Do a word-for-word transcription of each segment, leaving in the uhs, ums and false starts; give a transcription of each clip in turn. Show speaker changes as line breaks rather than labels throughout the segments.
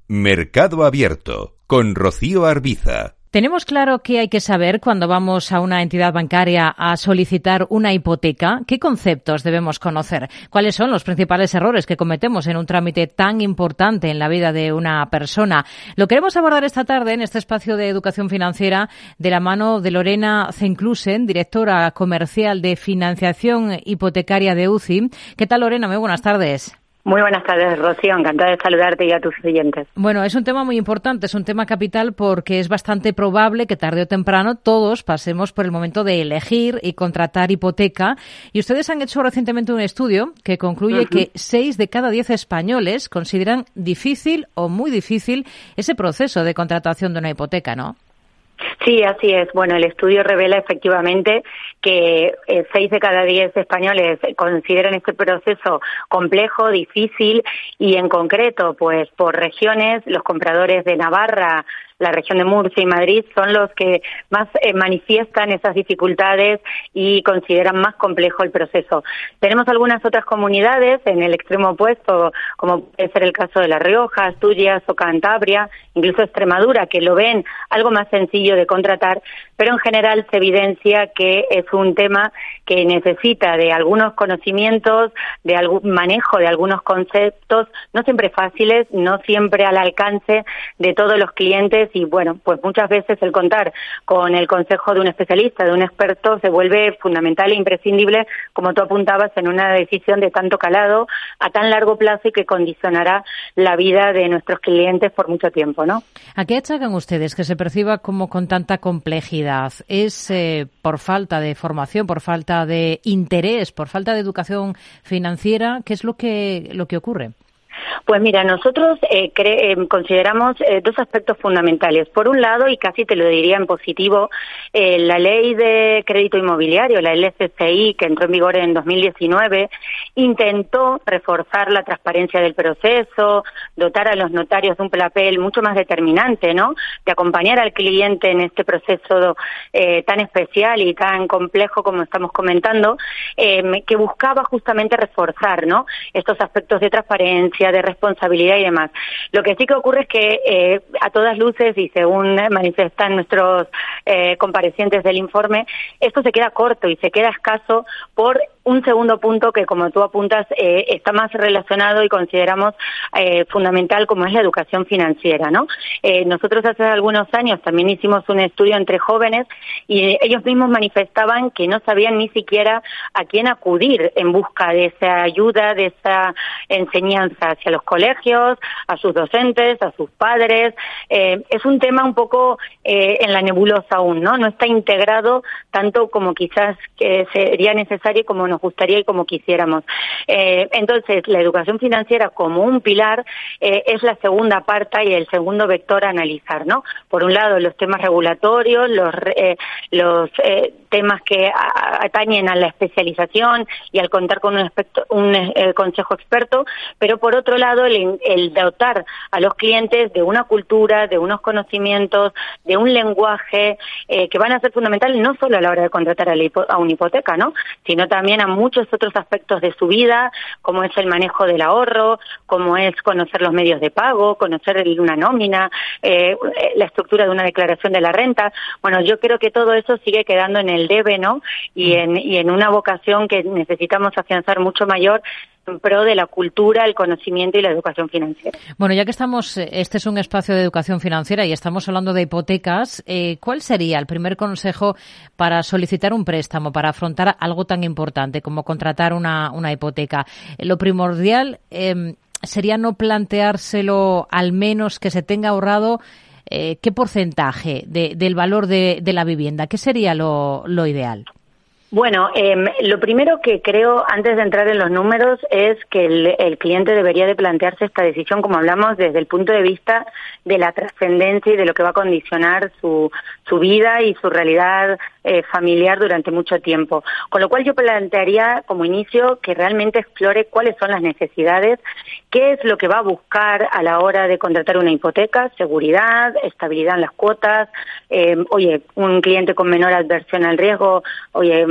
Mercado Abierto, con Rocío Arbiza.
¿Tenemos claro qué hay que saber cuando vamos a una entidad bancaria a solicitar una hipoteca? ¿Qué conceptos debemos conocer? ¿Cuáles son los principales errores que cometemos en un trámite tan importante en la vida de una persona? Lo queremos abordar esta tarde en este espacio de educación financiera de la mano de Lorena Zenclusen, directora comercial de financiación hipotecaria de U C I. ¿Qué tal, Lorena? Muy buenas tardes.
Muy buenas tardes, Rocío. Encantada de saludarte y a tus oyentes.
Bueno, es un tema muy importante, es un tema capital porque es bastante probable que tarde o temprano todos pasemos por el momento de elegir y contratar hipoteca. Y ustedes han hecho recientemente un estudio que concluye uh-huh. que seis de cada diez españoles consideran difícil o muy difícil ese proceso de contratación de una hipoteca, ¿no?
Sí, así es. Bueno, el estudio revela efectivamente que eh, seis de cada diez españoles consideran este proceso complejo, difícil y en concreto, pues por regiones, los compradores de Navarra, la región de Murcia y Madrid son los que más eh, manifiestan esas dificultades y consideran más complejo el proceso. Tenemos algunas otras comunidades en el extremo opuesto, como puede ser el caso de La Rioja, Asturias o Cantabria, incluso Extremadura, que lo ven algo más sencillo de contratar, pero en general se evidencia que es un tema que necesita de algunos conocimientos, de algún manejo de algunos conceptos, no siempre fáciles, no siempre al alcance de todos los clientes. Y bueno, pues muchas veces el contar con el consejo de un especialista, de un experto, se vuelve fundamental e imprescindible, como tú apuntabas, en una decisión de tanto calado, a tan largo plazo y que condicionará la vida de nuestros clientes por mucho tiempo, ¿no?
¿A qué achacan ustedes que se perciba como con tanta complejidad? ¿Es eh, por falta de formación, por falta de interés, por falta de educación financiera? ¿Qué es lo que, lo que ocurre?
Pues mira, nosotros eh, cre- eh, consideramos eh, dos aspectos fundamentales. Por un lado, y casi te lo diría en positivo, eh, la ley de crédito inmobiliario, la L C C I, que entró en vigor en dos mil diecinueve, intentó reforzar la transparencia del proceso, dotar a los notarios de un papel mucho más determinante, ¿no?, de acompañar al cliente en este proceso eh, tan especial y tan complejo como estamos comentando, eh, que buscaba justamente reforzar, ¿no?, estos aspectos de transparencia, de responsabilidad y demás. Lo que sí que ocurre es que eh, a todas luces y según manifiestan nuestros eh, comparecientes del informe, esto se queda corto y se queda escaso por un segundo punto que, como tú apuntas, eh, está más relacionado y consideramos eh, fundamental, como es la educación financiera, ¿no? Eh, nosotros hace algunos años también hicimos un estudio entre jóvenes y ellos mismos manifestaban que no sabían ni siquiera a quién acudir en busca de esa ayuda, de esa enseñanza hacia los colegios, a sus docentes, a sus padres. Eh, es un tema un poco eh, en la nebulosa aún, ¿no? No está integrado tanto como quizás que sería necesario, como nos gustaría y como quisiéramos. Eh, entonces, la educación financiera como un pilar eh, es la segunda parte y el segundo vector a analizar, ¿no? Por un lado, los temas regulatorios, los eh, los eh, temas que a, atañen a la especialización y al contar con un, aspecto, un eh, consejo experto, pero por otro lado, el, el dotar a los clientes de una cultura, de unos conocimientos, de un lenguaje eh, que van a ser fundamentales no solo a la hora de contratar a, la hipo, a una hipoteca, ¿no?, sino también a muchos otros aspectos de su vida, como es el manejo del ahorro, como es conocer los medios de pago, conocer una nómina, eh, la estructura de una declaración de la renta. Bueno, yo creo que todo eso sigue quedando en el debe, ¿no?, y en, y en una vocación que necesitamos afianzar mucho mayor en pro de la cultura, el conocimiento y la educación financiera.
Bueno, ya que estamos, este es un espacio de educación financiera y estamos hablando de hipotecas, eh, ¿cuál sería el primer consejo para solicitar un préstamo, para afrontar algo tan importante como contratar una, una hipoteca? Lo primordial eh, sería no planteárselo, al menos que se tenga ahorrado eh, qué porcentaje de, del valor de, de la vivienda. ¿Qué sería lo, lo ideal?
Bueno, eh, lo primero que creo, antes de entrar en los números, es que el, el cliente debería de plantearse esta decisión, como hablamos, desde el punto de vista de la trascendencia y de lo que va a condicionar su, su vida y su realidad eh, familiar durante mucho tiempo. Con lo cual yo plantearía como inicio que realmente explore cuáles son las necesidades, qué es lo que va a buscar a la hora de contratar una hipoteca: seguridad, estabilidad en las cuotas, eh, oye, un cliente con menor adversión al riesgo, oye,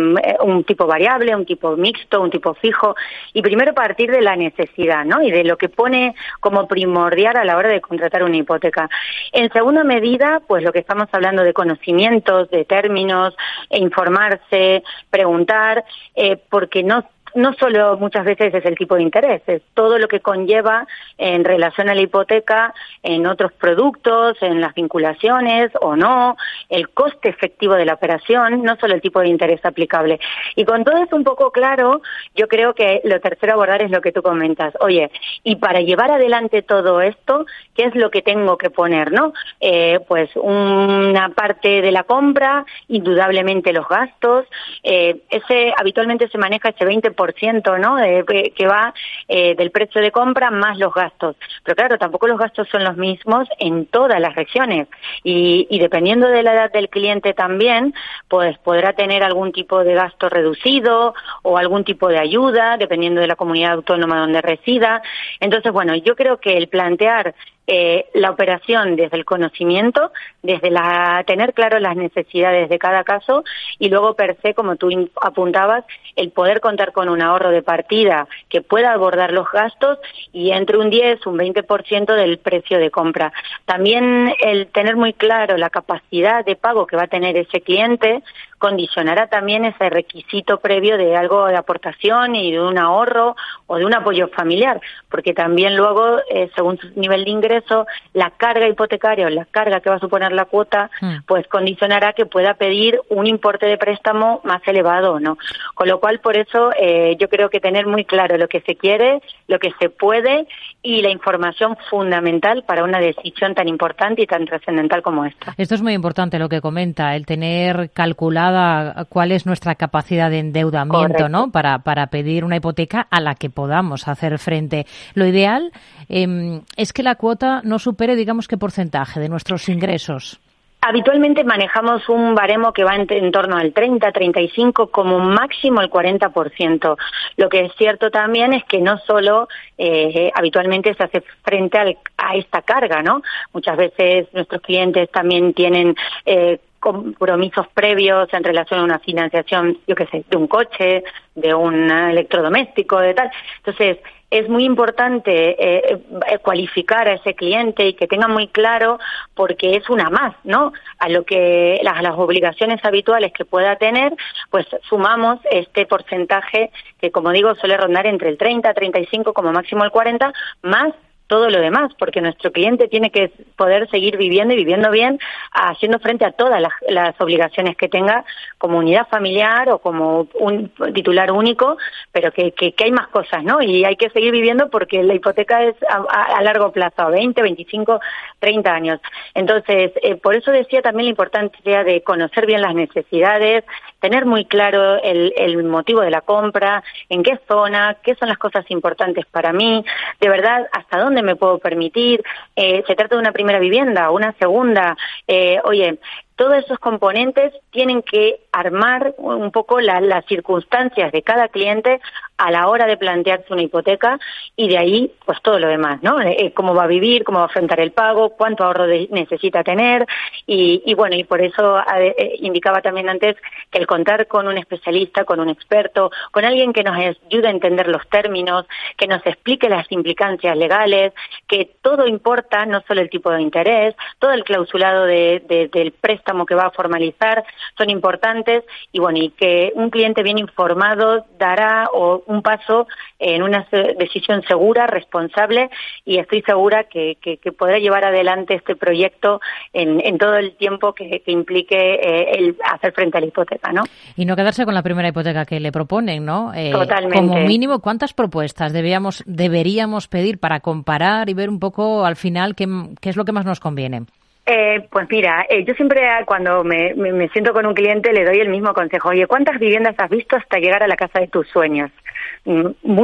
un tipo variable, un tipo mixto, un tipo fijo, y primero partir de la necesidad, ¿no? Y de lo que pone como primordial a la hora de contratar una hipoteca. En segunda medida, pues lo que estamos hablando de conocimientos, de términos, e informarse, preguntar, eh, porque no No solo muchas veces es el tipo de interés, es todo lo que conlleva en relación a la hipoteca, en otros productos, en las vinculaciones o no, el coste efectivo de la operación, no solo el tipo de interés aplicable. Y con todo eso un poco claro, yo creo que lo tercero a abordar es lo que tú comentas. Oye, y para llevar adelante todo esto, ¿qué es lo que tengo que poner, no? Eh, pues una parte de la compra, indudablemente los gastos, eh, ese habitualmente se maneja ese veinte por ciento, ¿no? De, que va eh, del precio de compra más los gastos. Pero claro, tampoco los gastos son los mismos en todas las regiones y, y dependiendo de la edad del cliente también, pues podrá tener algún tipo de gasto reducido o algún tipo de ayuda, dependiendo de la comunidad autónoma donde resida. Entonces, bueno, yo creo que el plantear Eh, la operación desde el conocimiento, desde la tener claro las necesidades de cada caso y luego per se, como tú apuntabas, el poder contar con un ahorro de partida que pueda abordar los gastos y entre un diez, un veinte por ciento del precio de compra. También el tener muy claro la capacidad de pago que va a tener ese cliente condicionará también ese requisito previo de algo de aportación y de un ahorro o de un apoyo familiar, porque también luego, eh, según su nivel de ingreso, la carga hipotecaria o la carga que va a suponer la cuota, mm. pues condicionará que pueda pedir un importe de préstamo más elevado, ¿no? Con lo cual, por eso, eh, yo creo que tener muy claro lo que se quiere, lo que se puede y la información fundamental para una decisión tan importante y tan trascendental como esta.
Esto es muy importante lo que comenta, el tener calculada cuál es nuestra capacidad de endeudamiento, correcto, ¿no? Para, para pedir una hipoteca a la que podamos hacer frente. Lo ideal eh, es que la cuota no supere, digamos, qué porcentaje de nuestros ingresos.
Habitualmente manejamos un baremo que va en, en torno al treinta, treinta y cinco, como máximo el cuarenta por ciento. Lo que es cierto también es que no solo eh, habitualmente se hace frente al, a esta carga, ¿no? Muchas veces nuestros clientes también tienen eh, compromisos previos en relación a una financiación, yo qué sé, de un coche, de un electrodoméstico, de tal. Entonces, es muy importante eh, cualificar a ese cliente y que tenga muy claro, porque es una más, ¿no? A lo que las, las obligaciones habituales que pueda tener, pues sumamos este porcentaje que, como digo, suele rondar entre el treinta, treinta y cinco, como máximo el cuarenta, más todo lo demás, porque nuestro cliente tiene que poder seguir viviendo y viviendo bien, haciendo frente a todas las, las obligaciones que tenga como unidad familiar o como un titular único, pero que, que, que hay más cosas, ¿no? Y hay que seguir viviendo porque la hipoteca es a, a, a largo plazo, a veinte, veinticinco, treinta años. Entonces, eh, por eso decía también la importancia de conocer bien las necesidades, tener muy claro el, el motivo de la compra, en qué zona, qué son las cosas importantes para mí, de verdad, hasta dónde me puedo permitir, eh, se trata de una primera vivienda, una segunda, eh, oye, todos esos componentes tienen que armar un poco la, las circunstancias de cada cliente a la hora de plantearse una hipoteca y de ahí pues todo lo demás, ¿no? Eh, cómo va a vivir, cómo va a afrontar el pago, cuánto ahorro de, necesita tener y, y bueno, y por eso eh, indicaba también antes que el contar con un especialista, con un experto, con alguien que nos ayude a entender los términos, que nos explique las implicancias legales, que todo importa, no solo el tipo de interés, todo el clausulado de, de, del préstamo que va a formalizar son importantes y bueno, y que un cliente bien informado dará o un paso en una decisión segura, responsable y estoy segura que, que, que podrá llevar adelante este proyecto en, en todo el tiempo que, que implique eh, el hacer frente a la hipoteca, ¿no?
Y no quedarse con la primera hipoteca que le proponen, ¿no? Eh,
Totalmente.
Como mínimo, ¿cuántas propuestas debíamos, deberíamos pedir para comparar y ver un poco al final qué, qué es lo que más nos conviene?
Eh, pues mira, eh, yo siempre cuando me, me, me siento con un cliente le doy el mismo consejo. Oye, ¿cuántas viviendas has visto hasta llegar a la casa de tus sueños? Mm, muchas.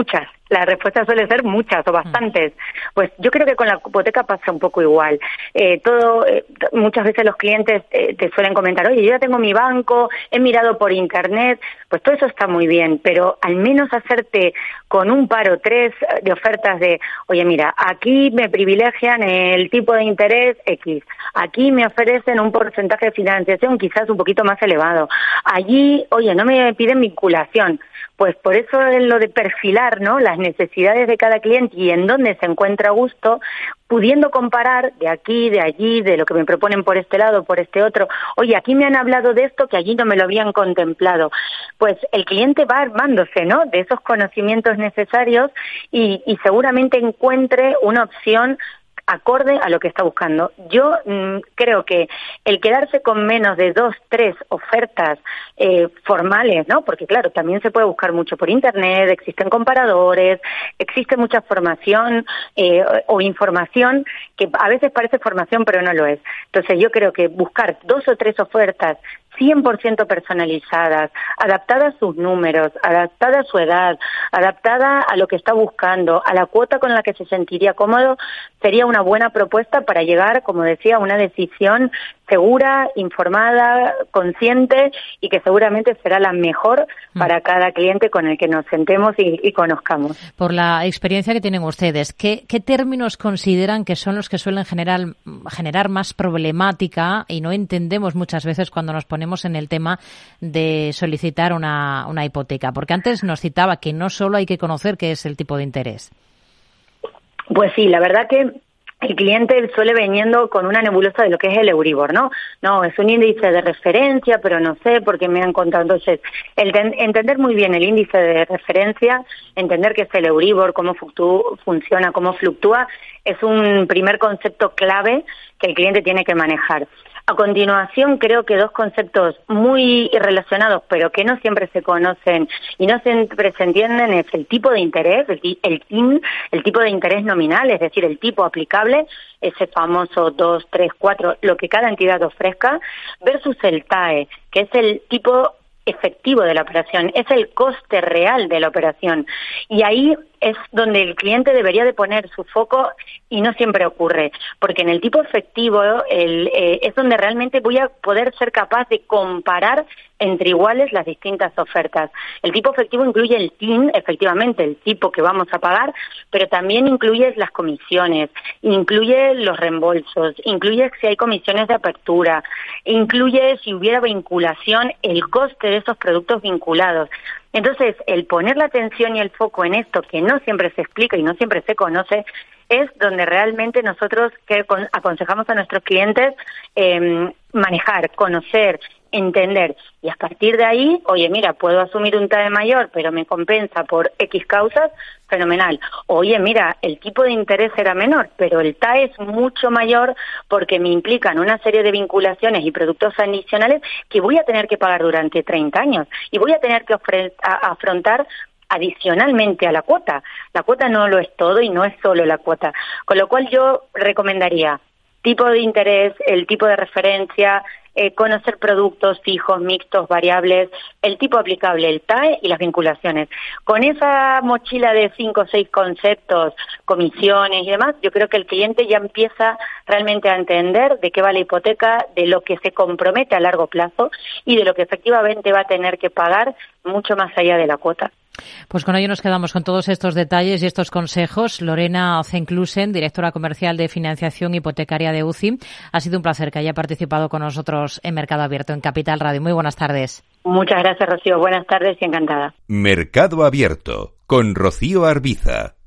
La respuesta suele ser muchas o bastantes. Pues yo creo que con la hipoteca pasa un poco igual. Eh, todo, eh, muchas veces los clientes eh, te suelen comentar, oye, yo ya tengo mi banco, he mirado por internet, pues todo eso está muy bien, pero al menos hacerte con un par o tres de ofertas de, oye, mira, aquí me privilegian el tipo de interés X, aquí me ofrecen un porcentaje de financiación quizás un poquito más elevado, allí, oye, no me piden vinculación. Pues por eso es lo de perfilar, ¿no?, las necesidades de cada cliente y en dónde se encuentra a gusto, pudiendo comparar de aquí, de allí, de lo que me proponen por este lado, por este otro. Oye, aquí me han hablado de esto que allí no me lo habían contemplado. Pues el cliente va armándose, ¿no?, de esos conocimientos necesarios y, y seguramente encuentre una opción acorde a lo que está buscando. Yo mmm, creo que el quedarse con menos de dos, tres ofertas eh, formales, ¿no? Porque claro, también se puede buscar mucho por internet, existen comparadores, existe mucha formación eh, o información que a veces parece formación pero no lo es. Entonces yo creo que buscar dos o tres ofertas cien por ciento personalizadas, adaptada a sus números, adaptada a su edad, adaptada a lo que está buscando, a la cuota con la que se sentiría cómodo, sería una buena propuesta para llegar, como decía, a una decisión segura, informada, consciente y que seguramente será la mejor para cada cliente con el que nos sentemos y, y conozcamos.
Por la experiencia que tienen ustedes, ¿qué, qué términos consideran que son los que suelen generar, generar más problemática y no entendemos muchas veces cuando nos ponemos en el tema de solicitar una, una hipoteca? Porque antes nos citaba que no solo hay que conocer qué es el tipo de interés.
Pues sí, la verdad que el cliente suele veniendo con una nebulosa de lo que es el Euribor, ¿no? No, es un índice de referencia, pero no sé por qué me han contado. Entonces, el ten, entender muy bien el índice de referencia, entender qué es el Euribor, cómo fluctúa, funciona, cómo fluctúa, es un primer concepto clave que el cliente tiene que manejar. A continuación, creo que dos conceptos muy relacionados, pero que no siempre se conocen y no siempre se entienden, es el tipo de interés, el, el T I N, el tipo de interés nominal, es decir, el tipo aplicable, ese famoso dos, tres, cuatro, lo que cada entidad ofrezca, versus el T A E, que es el tipo efectivo de la operación, es el coste real de la operación. Y ahí es donde el cliente debería de poner su foco y no siempre ocurre, porque en el tipo efectivo el, eh, es donde realmente voy a poder ser capaz de comparar entre iguales las distintas ofertas. El tipo efectivo incluye el T I N, efectivamente, el tipo que vamos a pagar, pero también incluye las comisiones, incluye los reembolsos, incluye si hay comisiones de apertura, incluye si hubiera vinculación, el coste de esos productos vinculados. Entonces, el poner la atención y el foco en esto, que no siempre se explica y no siempre se conoce, es donde realmente nosotros que aconsejamos a nuestros clientes eh, manejar, conocer, entender. Y a partir de ahí, oye, mira, puedo asumir un T A E mayor, pero me compensa por X causas, fenomenal. Oye, mira, el tipo de interés era menor, pero el T A E es mucho mayor porque me implican una serie de vinculaciones y productos adicionales que voy a tener que pagar durante treinta años y voy a tener que ofre- a- afrontar adicionalmente a la cuota. La cuota no lo es todo y no es solo la cuota. Con lo cual yo recomendaría tipo de interés, el tipo de referencia, eh, conocer productos fijos, mixtos, variables, el tipo aplicable, el T A E y las vinculaciones. Con esa mochila de cinco o seis conceptos, comisiones y demás, yo creo que el cliente ya empieza realmente a entender de qué va la hipoteca, de lo que se compromete a largo plazo y de lo que efectivamente va a tener que pagar mucho más allá de la cuota.
Pues con ello nos quedamos con todos estos detalles y estos consejos. Lorena Zenclusen, directora comercial de financiación hipotecaria de U C I. Ha sido un placer que haya participado con nosotros en Mercado Abierto en Capital Radio. Muy buenas tardes.
Muchas gracias, Rocío. Buenas tardes y encantada.
Mercado Abierto con Rocío Arbiza.